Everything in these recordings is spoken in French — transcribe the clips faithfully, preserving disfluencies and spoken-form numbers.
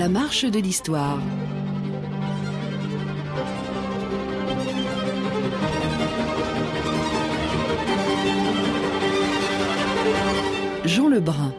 La marche de l'histoire. Jean Lebrun.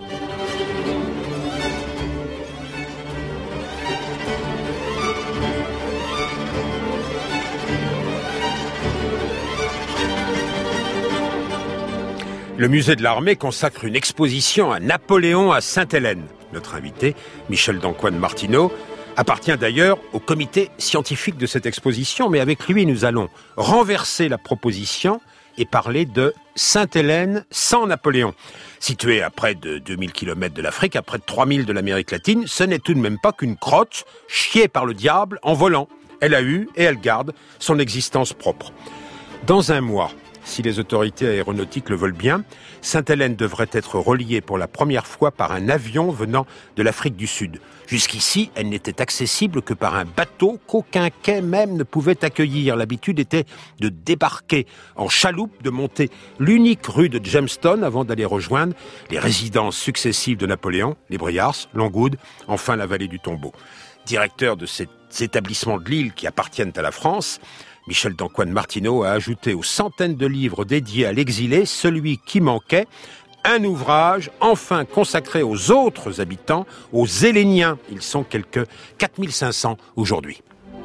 Le musée de l'armée consacre une exposition à Napoléon à Sainte-Hélène. Notre invité, Michel d'Ancoine Martineau, appartient d'ailleurs au comité scientifique de cette exposition, mais avec lui, nous allons renverser la proposition et parler de Sainte-Hélène sans Napoléon. Située à près de deux mille kilomètres de l'Afrique, à près de trois mille de l'Amérique latine, ce n'est tout de même pas qu'une crotte chiée par le diable en volant. Elle a eu et elle garde son existence propre. Dans un mois, si les autorités aéronautiques le veulent bien, Sainte-Hélène devrait être reliée pour la première fois par un avion venant de l'Afrique du Sud. Jusqu'ici, elle n'était accessible que par un bateau qu'aucun quai même ne pouvait accueillir. L'habitude était de débarquer en chaloupe, de monter l'unique rue de Jamestown avant d'aller rejoindre les résidences successives de Napoléon, les Briars, Longwood, enfin la vallée du Tombeau. Directeur de ces établissements de l'île qui appartiennent à la France, Michel d'Ancoine Martineau a ajouté aux centaines de livres dédiés à l'exilé celui qui manquait, un ouvrage enfin consacré aux autres habitants, aux Héléniens. Ils sont quelques quatre mille cinq cents aujourd'hui.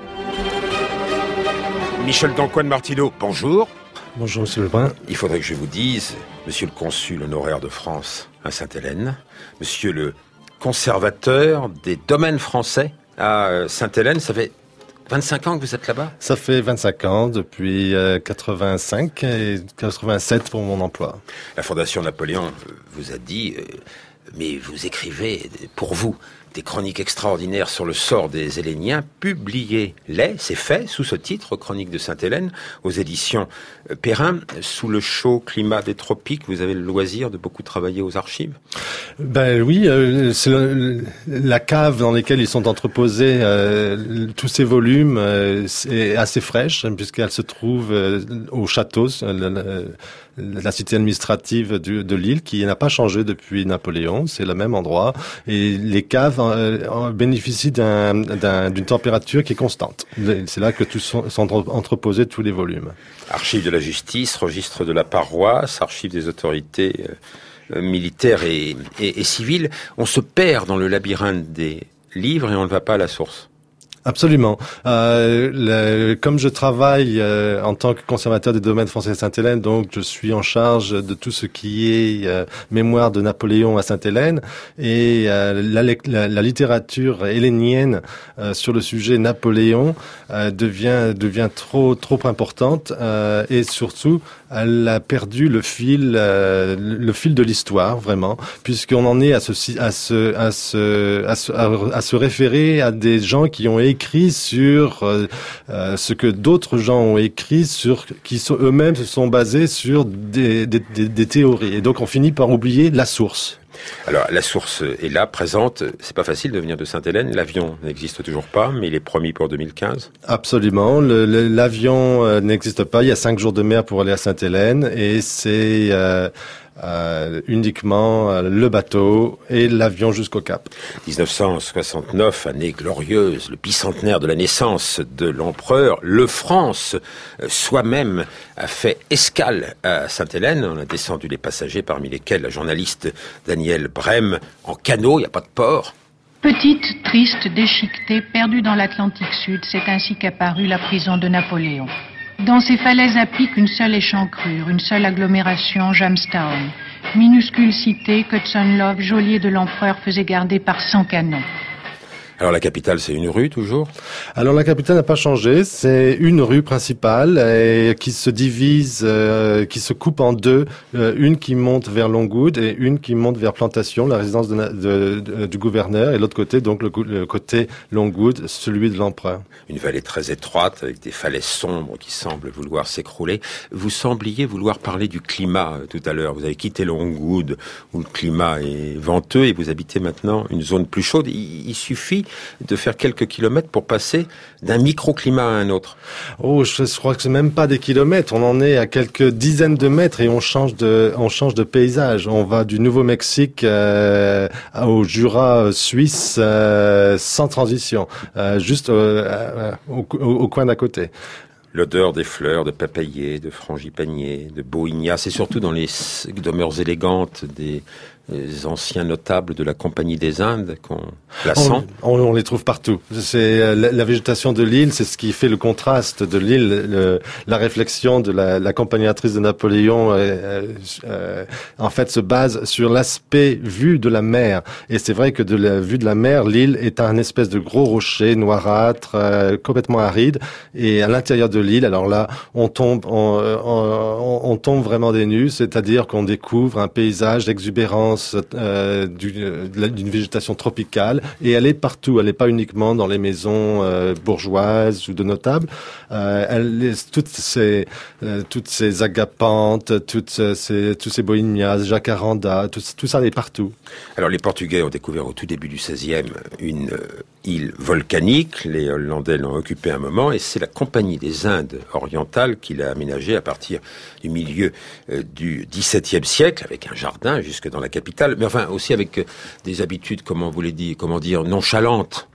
Michel d'Ancoine Martineau, bonjour. Bonjour, monsieur Lebrun. Il faudrait que je vous dise, monsieur le consul honoraire de France à Sainte-Hélène, monsieur le conservateur des domaines français à Sainte-Hélène, ça fait vingt-cinq ans que vous êtes là-bas ? Ça fait vingt-cinq ans, depuis euh, quatre-vingt-cinq et quatre-vingt-sept pour mon emploi. La Fondation Napoléon vous a dit, euh, mais vous écrivez pour vous des chroniques extraordinaires sur le sort des Héléniens, publiez-les, c'est fait, sous ce titre, Chronique de Sainte-Hélène, aux éditions Perrin. Sous le chaud climat des tropiques, vous avez le loisir de beaucoup travailler aux archives ? Ben oui, euh, c'est le, la cave dans laquelle ils sont entreposés, euh, tous ces volumes, euh, est assez fraîche, puisqu'elle se trouve euh, au château, euh, la, la cité administrative de, de l'île, qui n'a pas changé depuis Napoléon, c'est le même endroit, et les caves euh, bénéficient d'un, d'un, d'une température qui est constante. C'est là que tous sont, sont entreposés tous les volumes. Archives de la justice, registre de la paroisse, archives des autorités euh, militaires et, et, et civiles. On se perd dans le labyrinthe des livres et on ne va pas à la source. Absolument. Euh, le, comme je travaille euh, en tant que conservateur des domaines français à Sainte-Hélène, donc je suis en charge de tout ce qui est euh, mémoire de Napoléon à Sainte-Hélène, et euh, la, la, la littérature hélénienne euh, sur le sujet Napoléon euh, devient devient trop trop importante, euh, et surtout elle a perdu le fil euh, le fil de l'histoire vraiment, puisqu'on en est à se à se à se à se, à, à se référer à des gens qui ont écrit sur euh, euh, ce que d'autres gens ont écrit sur, qui sont, eux-mêmes se sont basés sur des, des, des, des théories. Et donc on finit par oublier la source. Alors, la source est là, présente. C'est pas facile de venir de Sainte-Hélène. L'avion n'existe toujours pas, mais il est promis pour deux mille quinze. Absolument. Le, le, l'avion euh, n'existe pas. Il y a cinq jours de mer pour aller à Sainte-Hélène, et c'est euh, euh, uniquement euh, le bateau et l'avion jusqu'au Cap. dix-neuf cent soixante-neuf, année glorieuse, le bicentenaire de la naissance de l'empereur. Le France, euh, soi-même, a fait escale à Sainte-Hélène. On a descendu les passagers, parmi lesquels la journaliste Danielle Brême, en canot, il n'y a pas de port. Petite, triste, déchiquetée, perdue dans l'Atlantique Sud, c'est ainsi qu'apparut la prison de Napoléon. Dans ces falaises à pic, une seule échancrure, une seule agglomération, Jamestown. Minuscule cité que Hudson Love, geôlier de l'empereur, faisait garder par cent canons. Alors la capitale, c'est une rue toujours ? Alors la capitale n'a pas changé, c'est une rue principale et qui se divise, euh, qui se coupe en deux, euh, une qui monte vers Longwood et une qui monte vers Plantation, la résidence de, de, de, du gouverneur, et l'autre côté, donc le, le côté Longwood, celui de l'empereur. Une vallée très étroite avec des falaises sombres qui semblent vouloir s'écrouler. Vous sembliez vouloir parler du climat euh, tout à l'heure. Vous avez quitté Longwood où le climat est venteux et vous habitez maintenant une zone plus chaude. Il, il suffit suffi de faire quelques kilomètres pour passer d'un microclimat à un autre. Oh, je crois que c'est même pas des kilomètres. On en est à quelques dizaines de mètres et on change de, on change de paysage. On va du Nouveau-Mexique euh, au Jura suisse euh, sans transition, euh, juste euh, au, au, au coin d'à côté. L'odeur des fleurs de papayer, de frangipanier, de bohignas, c'est surtout dans les demeures élégantes des les anciens notables de la Compagnie des Indes qu'on la sent. On, on, on les trouve partout. C'est la, la végétation de l'île, c'est ce qui fait le contraste de l'île, le, la réflexion de la, la accompagnatrice de Napoléon. Euh, euh, en fait, se base sur l'aspect vu de la mer. Et c'est vrai que de la vue de la mer, l'île est un espèce de gros rocher noirâtre, euh, complètement aride. Et à l'intérieur de l'île, alors là, on tombe, on, on, on tombe vraiment des nues, c'est-à-dire qu'on découvre un paysage d'exubérance. Euh, d'une, d'une végétation tropicale, et elle est partout, elle n'est pas uniquement dans les maisons euh, bourgeoises ou de notables. Euh, elle est, toutes ces euh, toutes ces agapantes, toutes ces tous ces bohemias, jacaranda, tout, tout ça est partout. Alors les Portugais ont découvert au tout début du seizième une euh, île volcanique, les Hollandais l'ont occupée un moment, et c'est la Compagnie des Indes orientales qui l'a aménagée à partir du milieu euh, du dix-septième siècle, avec un jardin jusque dans la capitale, mais enfin aussi avec euh, des habitudes, comment vous l'avez dit, comment dire, nonchalantes.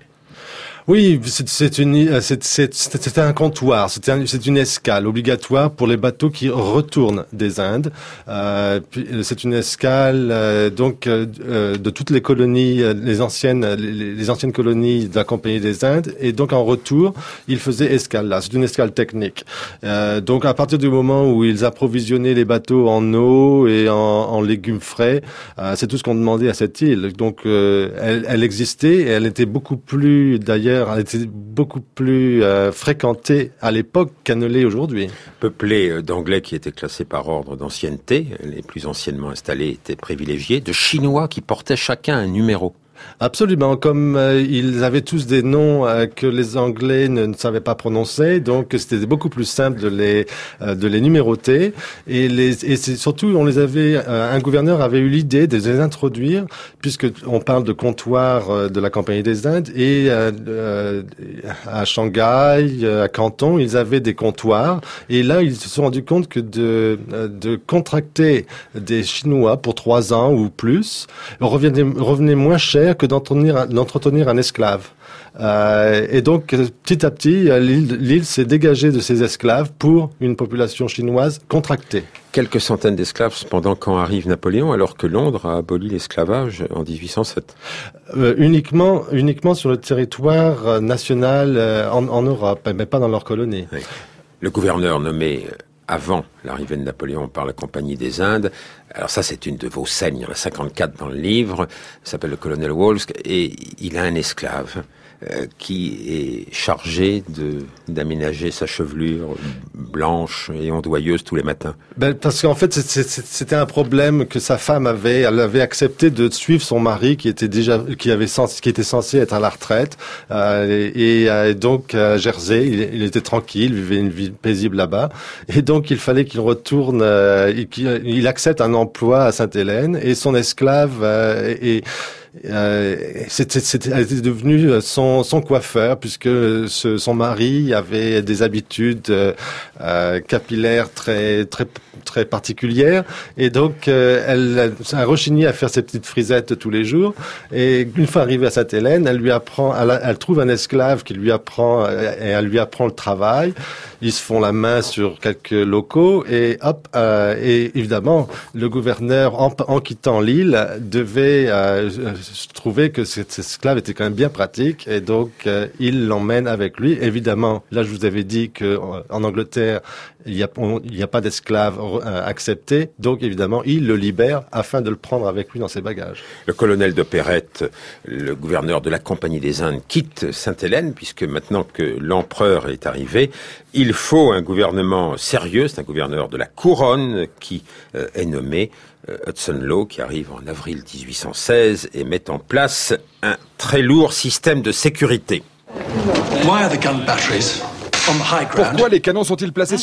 Oui, c'est, c'est une, c'est, c'est, c'était un comptoir, c'est, un, c'est une escale obligatoire pour les bateaux qui retournent des Indes. Euh, c'est une escale euh, donc euh, de toutes les colonies, les anciennes, les, les anciennes colonies de la Compagnie des Indes, et donc en retour, ils faisaient escale là. C'est une escale technique. Euh, donc à partir du moment où ils approvisionnaient les bateaux en eau et en, en légumes frais, euh, c'est tout ce qu'on demandait à cette île. Donc euh, elle, elle existait, et elle était beaucoup plus d'ailleurs. Elle était beaucoup plus euh, fréquentée à l'époque qu'elle ne l'est aujourd'hui. Peuplée d'Anglais qui étaient classés par ordre d'ancienneté, les plus anciennement installés étaient privilégiés, de Chinois qui portaient chacun un numéro. Absolument, comme euh, ils avaient tous des noms euh, que les Anglais ne, ne savaient pas prononcer, donc c'était beaucoup plus simple de les euh, de les numéroter, et les et c'est surtout on les avait euh, un gouverneur avait eu l'idée de les introduire, puisque on parle de comptoir euh, de la Compagnie des Indes, et euh, euh, à Shanghai, à Canton, ils avaient des comptoirs, et là ils se sont rendus compte que de de contracter des Chinois pour trois ans ou plus revenait revenait moins cher que d'entretenir, d'entretenir un esclave. Euh, et donc, petit à petit, l'île, l'île s'est dégagée de ses esclaves pour une population chinoise contractée. Quelques centaines d'esclaves, cependant, quand arrive Napoléon, alors que Londres a aboli l'esclavage en dix-huit cent sept. Euh, uniquement, uniquement sur le territoire national euh, en, en Europe, mais pas dans leur colonie. Oui. Le gouverneur nommé avant l'arrivée de Napoléon par la Compagnie des Indes. Alors ça, c'est une de vos scènes, il y en a cinquante-quatre dans le livre, il s'appelle le colonel Wolsk, et il a un esclave euh, qui est chargé de d'aménager sa chevelure blanche et ondoyeuse tous les matins. Ben, parce qu'en fait, c'est, c'est, c'était un problème que sa femme avait. Elle avait accepté de suivre son mari qui était déjà, qui avait sens, qui était censé être à la retraite, euh, et, et euh, donc à Jersey, il, il était tranquille, vivait une vie paisible là-bas, et donc il fallait qu'il retourne, euh, et qu'il il accepte un emploi à Sainte-Hélène, et son esclave euh, et Euh, c'était, c'était, elle était devenue son, son coiffeur, puisque ce, son mari avait des habitudes euh, capillaires très très très particulières, et donc euh, elle a rechigné à faire ses petites frisettes tous les jours. Et une fois arrivée à Sainte-Hélène, elle lui apprend, elle, elle trouve un esclave qui lui apprend, et elle lui apprend le travail. Ils se font la main sur quelques locaux, et hop, euh, et évidemment le gouverneur, en, en quittant l'île, devait euh, trouver que cet esclave était quand même bien pratique, et donc euh, il l'emmène avec lui. Évidemment, là je vous avais dit que en Angleterre il n'y a, il y a pas d'esclave euh, accepté, donc évidemment il le libère afin de le prendre avec lui dans ses bagages. Le colonel d'Opérette, le gouverneur de la Compagnie des Indes, quitte Sainte-Hélène, puisque maintenant que l'empereur est arrivé, il faut un gouvernement sérieux, c'est un gouverneur de la couronne qui euh, est nommé euh, Hudson Law, qui arrive en avril dix-huit cent seize et met en place un très lourd système de sécurité. Pourquoi les canons sont-ils placés sur les hauteurs ?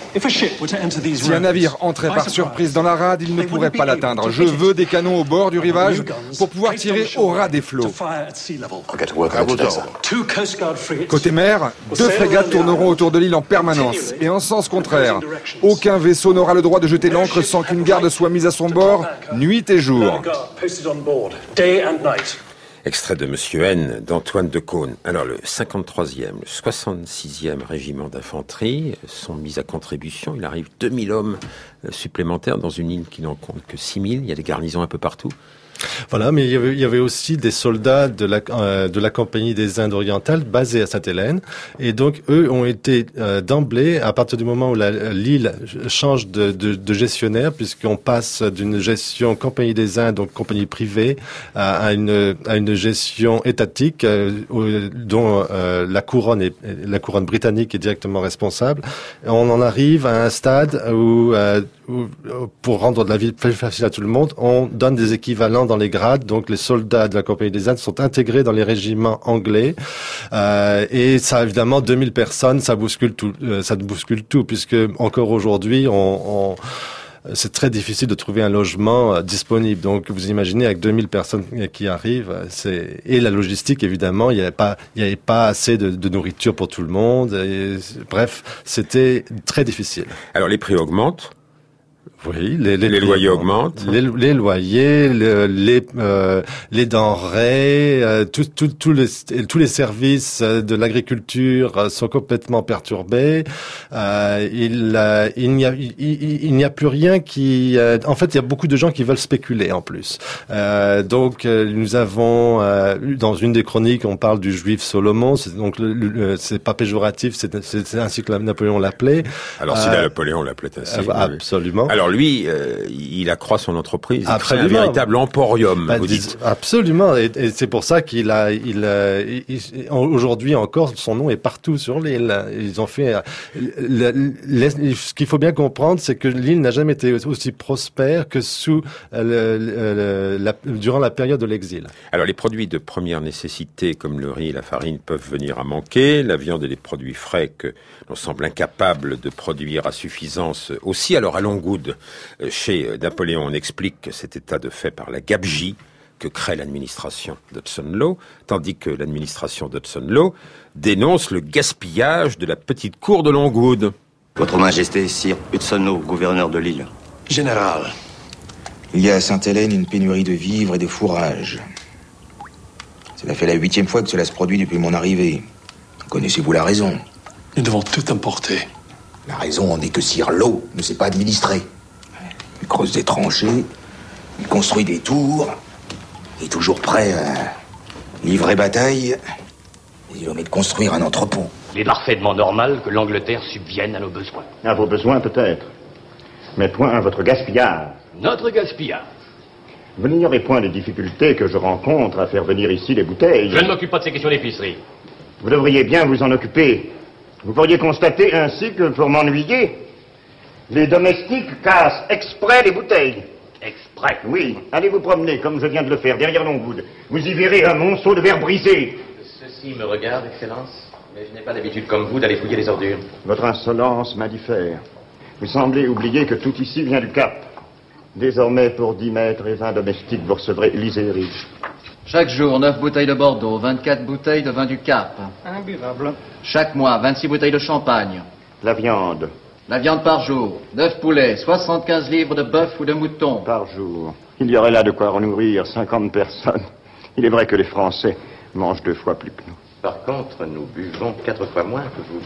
Si un navire entrait par surprise dans la rade, il ne pourrait pas l'atteindre. Je veux des canons au bord du rivage pour pouvoir tirer au ras des flots. Côté mer, deux frégates tourneront autour de l'île en permanence et en sens contraire. Aucun vaisseau n'aura le droit de jeter l'ancre sans qu'une garde soit mise à son bord, nuit et jour. Extrait de Monsieur N d'Antoine de Caunes. Alors le cinquante-troisième, le soixante-sixième régiment d'infanterie sont mis à contribution. Il arrive deux mille hommes supplémentaires dans une île qui n'en compte que six mille. Il y a des garnisons un peu partout. Voilà, mais il y avait, il y avait aussi des soldats de la, euh, de la Compagnie des Indes orientales basés à Sainte-Hélène. Et donc, eux ont été euh, d'emblée, à partir du moment où la, l'île change de, de, de gestionnaire, puisqu'on passe d'une gestion Compagnie des Indes, donc compagnie privée, à, à, une, à une gestion étatique, euh, dont euh, la couronne est, la couronne britannique est directement responsable. On en arrive à un stade où, euh, où pour rendre la vie plus facile à tout le monde, on donne des équivalents dans les grades, donc les soldats de la Compagnie des Indes sont intégrés dans les régiments anglais, euh, et ça évidemment deux mille personnes, ça bouscule tout, euh, ça bouscule tout, puisque encore aujourd'hui, on, on c'est très difficile de trouver un logement euh, disponible. Donc, vous imaginez avec deux mille personnes qui arrivent, c'est et la logistique évidemment, il n'y avait pas, il n'y avait pas assez de, de nourriture pour tout le monde. Et, bref, c'était très difficile. Alors, les prix augmentent. Oui, les, les, les loyers augmentent. Les, les loyers, le, les euh, les denrées, euh, tout, tout, tout les, tous les services de l'agriculture sont complètement perturbés. Euh, il euh, il n'y a il, il n'y a plus rien qui. Euh, en fait, il y a beaucoup de gens qui veulent spéculer en plus. Euh, donc, euh, nous avons euh, dans une des chroniques, on parle du Juif Solomon. C'est donc le, le, c'est pas péjoratif, c'est, c'est, c'est ainsi que Napoléon l'appelait. Alors, si euh, Napoléon l'appelait ainsi. Euh, absolument. Alors lui, euh, il accroît son entreprise. Il crée un véritable emporium, bah, vous dites. Absolument, et, et c'est pour ça qu'il a, il, il, il aujourd'hui encore, son nom est partout sur l'île. Ils ont fait. Le, le, ce qu'il faut bien comprendre, c'est que l'île n'a jamais été aussi prospère que sous le, le, la, durant la période de l'exil. Alors les produits de première nécessité, comme le riz et la farine, peuvent venir à manquer. La viande et les produits frais que l'on semble incapable de produire à suffisance aussi. Alors à Longwood, chez Napoléon, on explique que cet état de fait par la gabegie que crée l'administration d'Hudson Law, tandis que l'administration d'Hudson Law dénonce le gaspillage de la petite cour de Longwood. Votre Majesté, Sir Hudson Law, gouverneur de l'île. Général, il y a à Sainte-Hélène une pénurie de vivres et de fourrages. Cela fait la huitième fois que cela se produit depuis mon arrivée. Connaissez-vous la raison? Nous devons tout importer. La raison en est que Sir Law ne sait pas administrer. Il creuse des tranchées, il construit des tours, il est toujours prêt à livrer bataille, et il omet de construire un entrepôt. Il est parfaitement normal que l'Angleterre subvienne à nos besoins. À vos besoins peut-être, mais point à votre gaspillage. Notre gaspillage. Vous n'ignorez point les difficultés que je rencontre à faire venir ici les bouteilles. Je ne m'occupe pas de ces questions d'épicerie. Vous devriez bien vous en occuper. Vous pourriez constater ainsi que, pour m'ennuyer, les domestiques cassent exprès les bouteilles. Exprès? Oui. Allez vous promener, comme je viens de le faire, derrière Longwood. Vous y verrez un monceau de verre brisé. Ceci me regarde, Excellence, mais je n'ai pas l'habitude comme vous d'aller fouiller les ordures. Votre insolence m'indiffère. Vous semblez oublier que tout ici vient du Cap. Désormais, pour dix mètres et vingt domestiques, vous recevrez lisez riche. Chaque jour, neuf bouteilles de Bordeaux, vingt-quatre bouteilles de vin du Cap. Imbuvable. Chaque mois, vingt-six bouteilles de champagne. La viande. La viande par jour, neuf poulets, soixante-quinze livres de bœuf ou de mouton. Par jour. Il y aurait là de quoi nourrir cinquante personnes. Il est vrai que les Français mangent deux fois plus que nous. Par contre, nous buvons quatre fois moins que vous.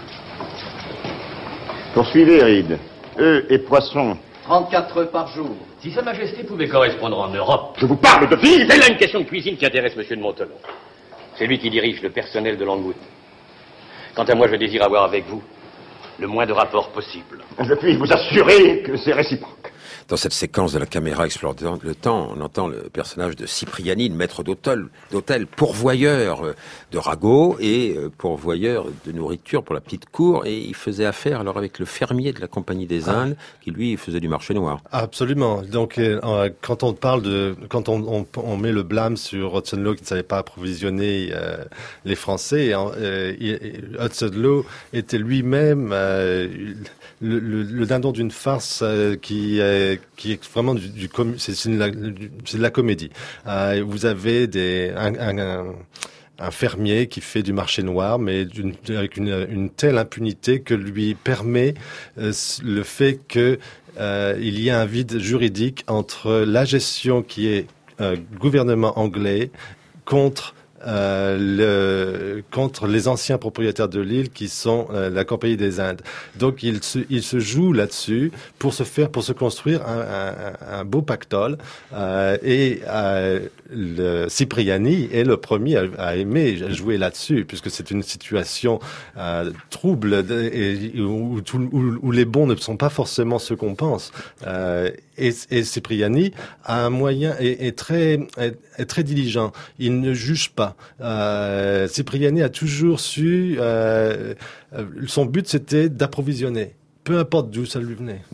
Poursuivez, Reed. Œufs et poissons. trente-quatre œufs par jour. Si Sa Majesté pouvait correspondre en Europe... Je vous parle de vie. C'est là une question de cuisine qui intéresse Monsieur de Montelon. C'est lui qui dirige le personnel de Longwood. Quant à moi, je désire avoir avec vous le moins de rapports possible. Je puis vous assurer que c'est réciproque. Dans cette séquence de la caméra explore le temps, on entend le personnage de Cipriani, le maître d'hôtel, d'hôtel pourvoyeur de ragots et pourvoyeur de nourriture pour la petite cour. Et il faisait affaire alors avec le fermier de la Compagnie des Indes, ah. qui lui faisait du marché noir. Absolument. Donc euh, quand on parle de, quand on, on, on met le blâme sur Hudson Law qui ne savait pas approvisionner euh, les Français, euh, Hudson Law était lui-même euh, le, le, le dindon d'une farce euh, qui, euh, qui est vraiment du, du com- c'est, c'est, la, du, c'est de la comédie. Euh, vous avez des un, un, un, un fermier qui fait du marché noir, mais d'une, avec une, une telle impunité que lui permet euh, le fait que euh, il y a un vide juridique entre la gestion qui est euh, gouvernement anglais contre Euh, le, contre les anciens propriétaires de l'île qui sont euh, la Compagnie des Indes. Donc il se, il se joue là-dessus pour se faire, pour se construire un, un, un beau pactole. Euh, et euh, le Cipriani est le premier à, à aimer jouer là-dessus, puisque c'est une situation euh, trouble et, où, où, où les bons ne sont pas forcément ceux qu'on pense. Euh, et, et Cipriani a un moyen est, est très est, est très diligent. Il ne juge pas. Euh, Cipriani a toujours su, euh, son but c'était d'approvisionner, peu importe d'où ça lui venait.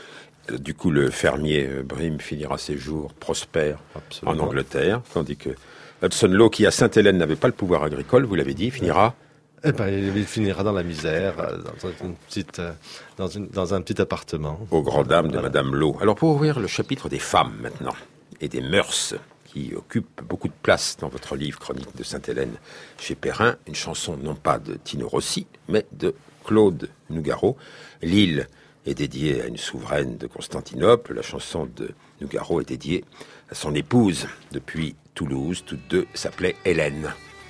Du coup, le fermier Brim finira ses jours prospères Absolument. En Angleterre, tandis que Hudson Law, qui à Sainte-Hélène n'avait pas le pouvoir agricole, vous l'avez dit, finira... Eh ben, il finira dans la misère, dans, une petite, dans, une, dans un petit appartement. Aux grandes dames de voilà. Madame Law. Alors, pour ouvrir le chapitre des femmes maintenant, et des mœurs... qui occupe beaucoup de place dans votre livre Chronique de Sainte-Hélène chez Perrin, une chanson non pas de Tino Rossi, mais de Claude Nougaro. L'île est dédiée à une souveraine de Constantinople. La chanson de Nougaro est dédiée à son épouse depuis Toulouse. Toutes deux s'appelaient Hélène.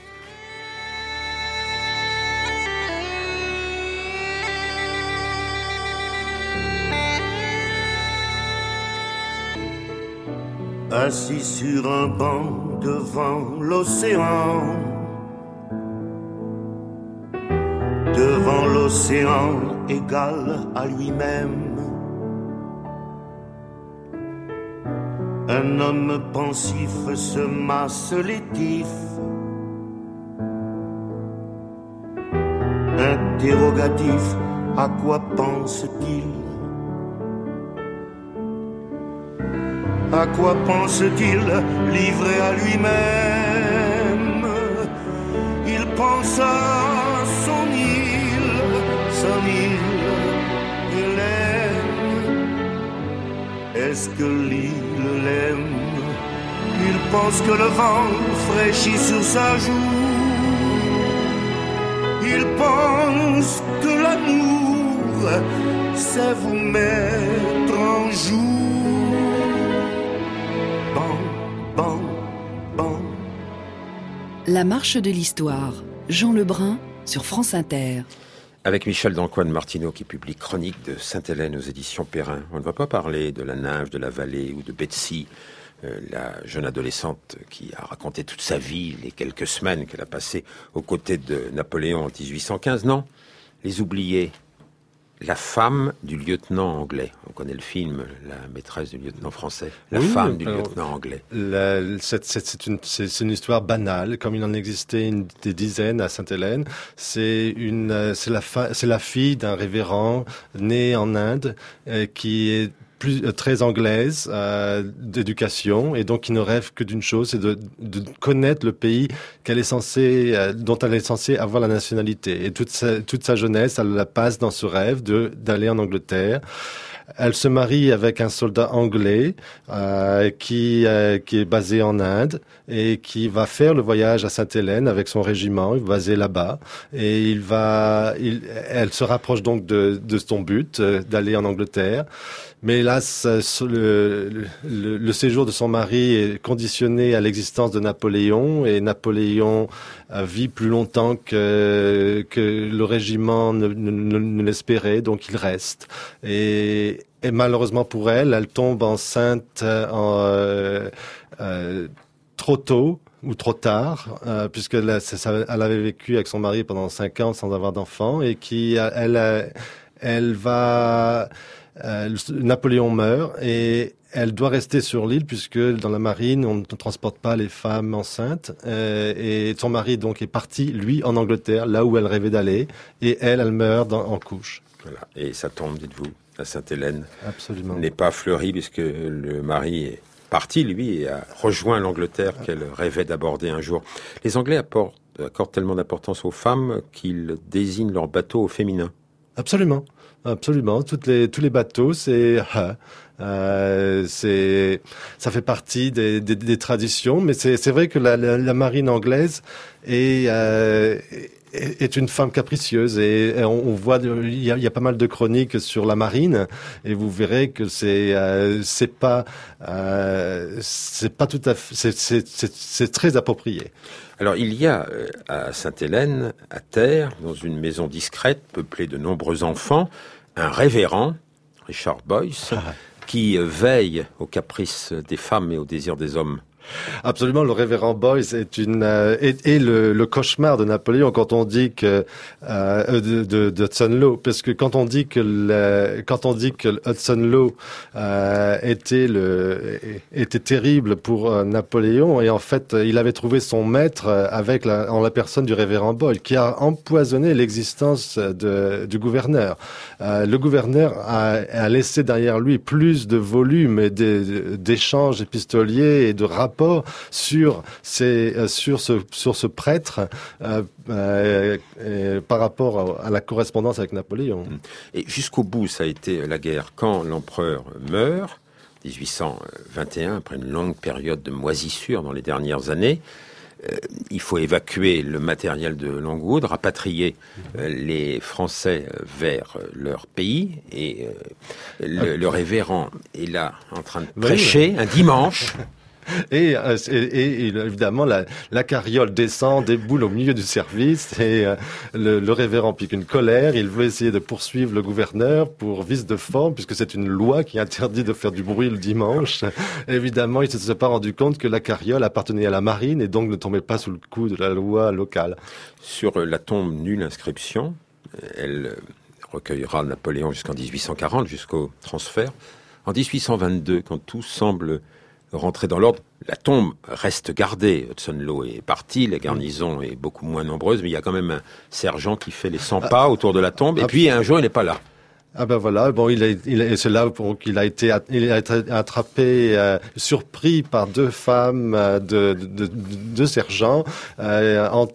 Assis sur un banc devant l'océan, devant l'océan égal à lui-même, un homme pensif se masse l'étif, interrogatif, à quoi pense-t-il? À quoi pense-t-il, livré à lui-même? Il pense à son île, son île, Hélène. Est-ce que l'île l'aime? Il pense que le vent fraîchit sur sa joue. Il pense que l'amour sait vous mettre en joue. Bon, bon. La marche de l'histoire. Jean Lebrun sur France Inter. Avec Michel d'Antoine Martineau qui publie Chronique de Sainte-Hélène aux éditions Perrin. On ne va pas parler de la nymphe de la vallée ou de Betsy, euh, la jeune adolescente qui a raconté toute sa vie, les quelques semaines qu'elle a passées aux côtés de Napoléon en dix-huit cent quinze. Non, les oubliés. La femme du lieutenant anglais. On connaît le film, la maîtresse du lieutenant français. La oui, femme du alors, lieutenant anglais. La, c'est, c'est, c'est, une, c'est, c'est une histoire banale, comme il en existait une, des dizaines à Sainte-Hélène. C'est, une, c'est, la, fa, c'est la fille d'un révérend né en Inde euh, qui est plus, euh, très anglaise euh, d'éducation et donc qui ne rêve que d'une chose, c'est de, de connaître le pays qu'elle est censée, euh, dont elle est censée avoir la nationalité. Et toute sa, toute sa jeunesse, elle la passe dans ce rêve de d'aller en Angleterre. Elle se marie avec un soldat anglais euh, qui euh, qui est basé en Inde et qui va faire le voyage à Sainte-Hélène avec son régiment, basé là-bas. Et il va, il, elle se rapproche donc de de son but euh, d'aller en Angleterre. Mais hélas, le, le, le séjour de son mari est conditionné à l'existence de Napoléon et Napoléon vit plus longtemps que, que le régiment ne, ne, ne l'espérait, donc il reste. Et, et malheureusement pour elle, elle tombe enceinte en, euh, euh, trop tôt ou trop tard, euh, puisque là, ça, elle avait vécu avec son mari pendant cinq ans sans avoir d'enfant et qui, elle, elle va... euh, Napoléon meurt et elle doit rester sur l'île puisque dans la marine, on ne transporte pas les femmes enceintes. Euh, et son mari donc est parti, lui, en Angleterre, là où elle rêvait d'aller. Et elle, elle meurt dans, en couche. Voilà. Et sa tombe, dites-vous, à Sainte-Hélène, absolument, n'est pas fleurie puisque le mari est parti, lui, et a rejoint l'Angleterre qu'elle rêvait d'aborder un jour. Les Anglais apportent, accordent tellement d'importance aux femmes qu'ils désignent leurs bateaux au féminin. Absolument. Absolument. Toutes les, tous les bateaux, c'est, euh, c'est, ça fait partie des, des, des traditions, mais c'est, c'est vrai que la, la, la marine anglaise est, euh, est une femme capricieuse et on, on voit, il y, a, il y a pas mal de chroniques sur la marine et vous verrez que c'est, euh, c'est pas, euh, c'est pas tout à fait, c'est, c'est, c'est, c'est très approprié. Alors, il y a euh, à Sainte-Hélène, à terre, dans une maison discrète, peuplée de nombreux enfants, un révérend, Richard Boyce, ah. qui euh, veille aux caprices des femmes et aux désirs des hommes. Absolument, le révérend Boyce est une euh, est, est le, le cauchemar de Napoléon quand on dit que euh, de, de, de Hudson Law, parce que quand on dit que le, quand on dit que Hudson Law euh, était le était terrible pour euh, Napoléon, et en fait il avait trouvé son maître avec la, en la personne du révérend Boyce qui a empoisonné l'existence de, du gouverneur. Euh, le gouverneur a, a laissé derrière lui plus de volumes et de, d'échanges épistoliers et de rapports sur ces, sur ce, sur ce prêtre euh, euh, euh, par rapport à, à la correspondance avec Napoléon. Et jusqu'au bout, ça a été la guerre. Quand l'empereur meurt, dix-huit cent vingt et un, après une longue période de moisissure dans les dernières années, euh, il faut évacuer le matériel de Longwood, rapatrier euh, les Français vers leur pays, et euh, le, le révérend est là en train de prêcher oui, oui. un dimanche. Et, et, et évidemment, la, la carriole descend, déboule au milieu du service et euh, le, le révérend pique une colère. Il veut essayer de poursuivre le gouverneur pour vice de forme, puisque c'est une loi qui interdit de faire du bruit le dimanche. Évidemment, il ne s'est pas rendu compte que la carriole appartenait à la marine et donc ne tombait pas sous le coup de la loi locale. Sur la tombe, nulle inscription. Elle recueillera Napoléon jusqu'en dix-huit cent quarante, jusqu'au transfert. En dix-huit cent vingt-deux, quand tout semble rentrer dans l'ordre, la tombe reste gardée. Hudson Law est parti, la garnison est beaucoup moins nombreuse, mais il y a quand même un sergent qui fait les cent pas autour de la tombe, et puis un jour il n'est pas là. Ah ben voilà, bon, il a, il a, c'est là qu'il a été, il a été attrapé, euh, surpris par deux femmes euh, de, de, de, de sergents euh, en,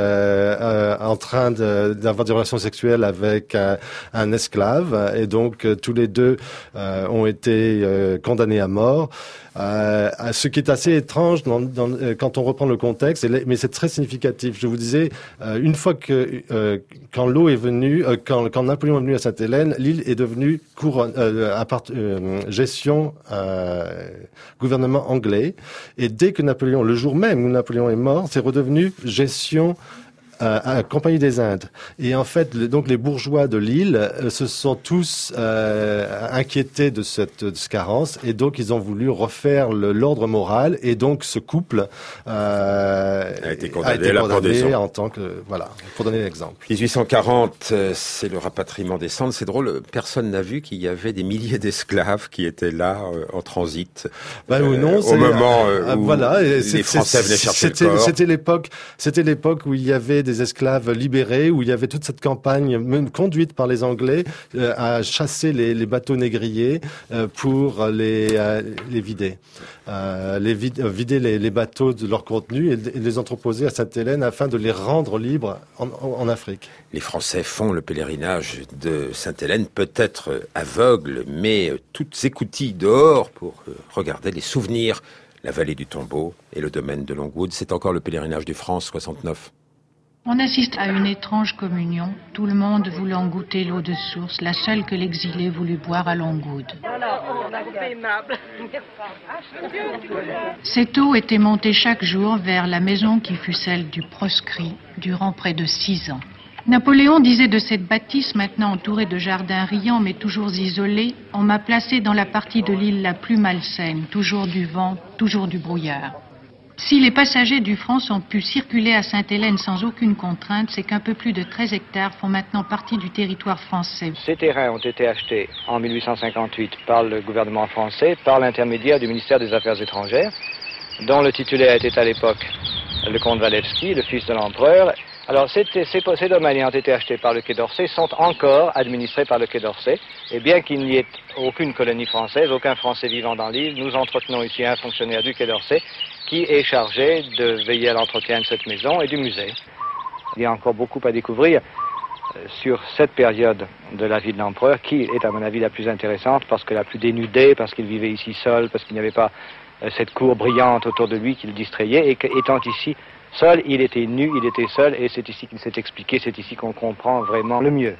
euh, en train de, d'avoir des relations sexuelles avec un, un esclave, et donc euh, tous les deux euh, ont été euh, condamnés à mort. Euh, ce qui est assez étrange dans, dans, euh, quand on reprend le contexte, mais c'est très significatif. Je vous disais, euh, une fois que euh, quand l'eau est venue, euh, quand, quand Napoléon est venu à Sainte-Hélène, l'île est devenue couronne, euh, appart, euh, gestion euh, gouvernement anglais. Et dès que Napoléon, le jour même où Napoléon est mort, c'est redevenu gestion Euh, à la Compagnie des Indes. Et en fait, le, donc les bourgeois de l'île euh, se sont tous euh, inquiétés de cette, de cette carence, et donc ils ont voulu refaire le, l'ordre moral, et donc ce couple euh, a été condamné, a été condamné en tant que, voilà, pour donner l'exemple. dix-huit cent quarante, c'est le rapatriement des cendres. C'est drôle, personne n'a vu qu'il y avait des milliers d'esclaves qui étaient là euh, en transit ben, euh, non, au moment euh, euh, où voilà, les Français venaient chercher c'était, le corps. C'était l'époque, c'était l'époque où il y avait des esclaves libérés, où il y avait toute cette campagne même conduite par les Anglais euh, à chasser les, les bateaux négriers euh, pour les, euh, les vider. Euh, les vid- vider les, les bateaux de leur contenu et, et les entreposer à Sainte-Hélène afin de les rendre libres en, en, en Afrique. Les Français font le pèlerinage de Sainte-Hélène, peut-être aveugles, mais toutes écoutilles dehors pour regarder les souvenirs. La vallée du Tombeau et le domaine de Longwood, c'est encore le pèlerinage du France soixante-neuf. On assiste à une étrange communion, tout le monde voulant goûter l'eau de source, la seule que l'exilé voulut boire à Longwood. Cette eau était montée chaque jour vers la maison qui fut celle du proscrit durant près de six ans. Napoléon disait de cette bâtisse, maintenant entourée de jardins riants mais toujours isolés, on m'a placé dans la partie de l'île la plus malsaine, toujours du vent, toujours du brouillard. Si les passagers du France ont pu circuler à Sainte-Hélène sans aucune contrainte, c'est qu'un peu plus de treize hectares font maintenant partie du territoire français. Ces terrains ont été achetés en mille huit cent cinquante-huit par le gouvernement français, par l'intermédiaire du ministère des Affaires étrangères, dont le titulaire était à l'époque le comte Walewski, le fils de l'empereur. Alors ces, ces, ces domaines ayant été achetés par le Quai d'Orsay sont encore administrés par le Quai d'Orsay. Et bien qu'il n'y ait aucune colonie française, aucun Français vivant dans l'île, nous entretenons ici un fonctionnaire du Quai d'Orsay qui est chargé de veiller à l'entretien de cette maison et du musée. Il y a encore beaucoup à découvrir sur cette période de la vie de l'empereur, qui est à mon avis la plus intéressante, parce que la plus dénudée, parce qu'il vivait ici seul, parce qu'il n'y avait pas cette cour brillante autour de lui qui le distrayait, et qu'étant ici seul, il était nu, il était seul, et c'est ici qu'il s'est expliqué, c'est ici qu'on comprend vraiment le mieux.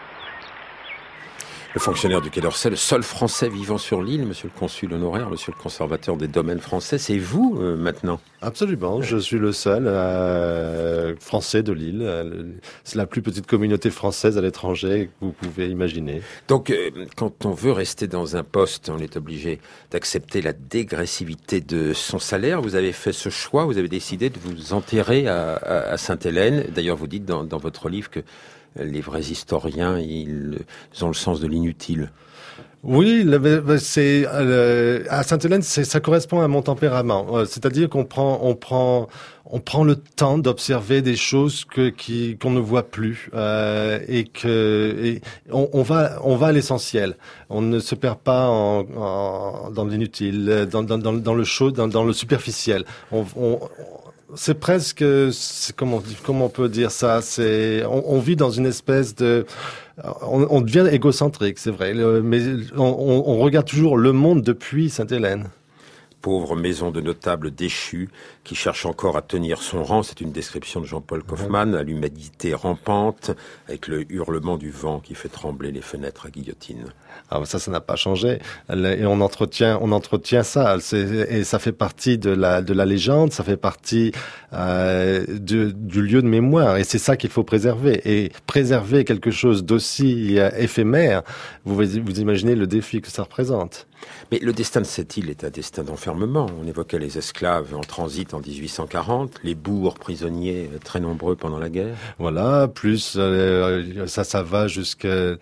Le fonctionnaire du Quai d'Orsay, le seul Français vivant sur l'île, monsieur le consul honoraire, monsieur le conservateur des domaines français, c'est vous euh, maintenant? Absolument, je suis le seul euh, Français de l'île. C'est la plus petite communauté française à l'étranger que vous pouvez imaginer. Donc, euh, quand on veut rester dans un poste, on est obligé d'accepter la dégressivité de son salaire. Vous avez fait ce choix, vous avez décidé de vous enterrer à, à, à Sainte-Hélène. D'ailleurs, vous dites dans, dans votre livre que les vrais historiens, ils ont le sens de l'inutile. Oui, c'est euh, à Sainte-Hélène, c'est, ça correspond à mon tempérament. Euh, c'est-à-dire qu'on prend, on prend, on prend le temps d'observer des choses que qui qu'on ne voit plus euh, et que et on, on va, on va à l'essentiel. On ne se perd pas en, en dans l'inutile, dans, dans, dans, dans le chaud, dans, dans le superficiel. On, on, C'est presque, c'est, comment, comment on peut dire ça, c'est, on, on vit dans une espèce de, on, on devient égocentrique, c'est vrai, le, mais on, on regarde toujours le monde depuis Sainte-Hélène. Pauvre maison de notable déchue qui cherche encore à tenir son rang. C'est une description de Jean-Paul Kaufmann, à l'humidité rampante, avec le hurlement du vent qui fait trembler les fenêtres à guillotine. Ah, ça, ça n'a pas changé. Et on entretient, on entretient ça. C'est, et ça fait partie de la, de la légende, ça fait partie euh, de, du lieu de mémoire. Et c'est ça qu'il faut préserver. Et préserver quelque chose d'aussi éphémère, vous, vous imaginez le défi que ça représente. Mais le destin de cette île est un destin d'enfermement. On évoquait les esclaves en transit en dix-huit cent quarante, les bourgs prisonniers très nombreux pendant la guerre. Voilà, plus euh, ça, ça va jusqu'à euh,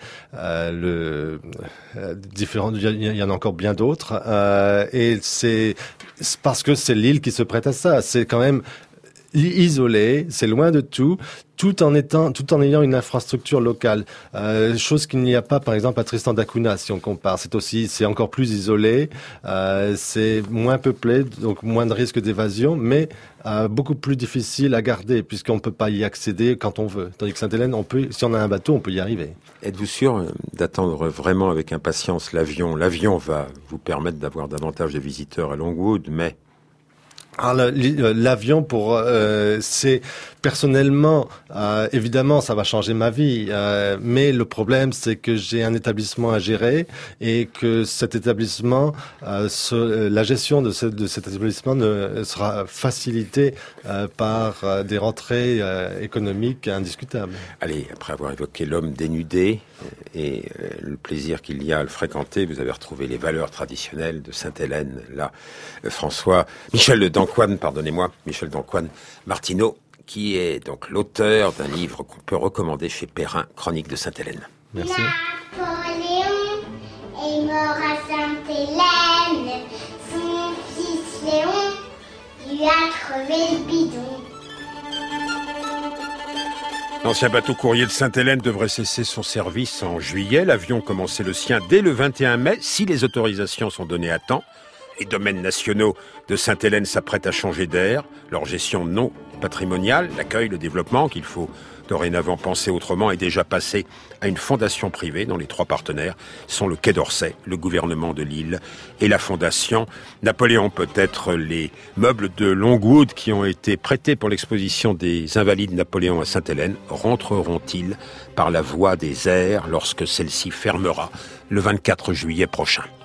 le euh, différents. Il y en a encore bien d'autres, euh, et c'est, c'est parce que c'est l'île qui se prête à ça. C'est quand même isolé, c'est loin de tout, tout en étant, tout en ayant une infrastructure locale. Euh, chose qu'il n'y a pas, par exemple, à Tristan d'Acunha, si on compare. C'est aussi, c'est encore plus isolé, euh, c'est moins peuplé, donc moins de risque d'évasion, mais euh, beaucoup plus difficile à garder, puisqu'on ne peut pas y accéder quand on veut. Tandis que Sainte-Hélène, on peut, si on a un bateau, on peut y arriver. Êtes-vous sûr d'attendre vraiment avec impatience l'avion? L'avion va vous permettre d'avoir davantage de visiteurs à Longwood, mais Alors, l'avion, pour euh, c'est personnellement, euh, évidemment, ça va changer ma vie. Euh, mais le problème, c'est que j'ai un établissement à gérer et que cet établissement, euh, ce, la gestion de, ce, de cet établissement ne, sera facilitée euh, par euh, des rentrées euh, économiques indiscutables. Allez, après avoir évoqué l'homme dénudé et euh, le plaisir qu'il y a à le fréquenter, vous avez retrouvé les valeurs traditionnelles de Sainte-Hélène. Là, euh, François, Michel d'Ancoine, pardonnez-moi, Michel d'Ancoine Martineau, qui est donc l'auteur d'un livre qu'on peut recommander chez Perrin, Chronique de Sainte-Hélène. Merci. Napoléon est mort à Sainte-Hélène. Son fils Léon lui a crevé le bidon. L'ancien bateau courrier de Sainte-Hélène devrait cesser son service en juillet. L'avion commençait le sien dès le vingt et un mai, si les autorisations sont données à temps. Les domaines nationaux de Sainte-Hélène s'apprêtent à changer d'air. Leur gestion non patrimoniale, l'accueil, le développement, qu'il faut dorénavant penser autrement, est déjà passée à une fondation privée dont les trois partenaires sont le Quai d'Orsay, le gouvernement de l'île et la fondation Napoléon. Peut-être les meubles de Longwood qui ont été prêtés pour l'exposition des Invalides Napoléon à Sainte-Hélène rentreront-ils par la voie des airs lorsque celle-ci fermera le vingt-quatre juillet prochain?